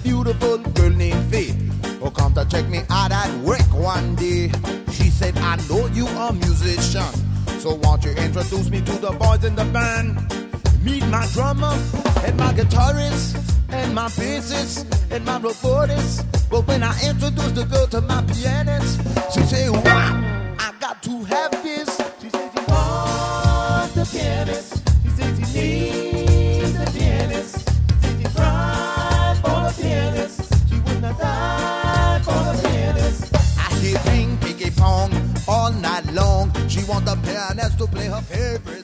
beautiful girl named Faith who come to check me out at work one day. She said, I know you a musician, so won't you introduce me to the boys in the band? Meet my drummer and my guitarist and my bassist and my robotics. But when I introduced the girl to my pianist, she said, wow, I got to have this. She said she wants the pianist. She said she needs the pianist. She said she tried for the pianist. She would not die for the pianist. I hear ping, piggy pong all night long. She want the pianist to play her favorite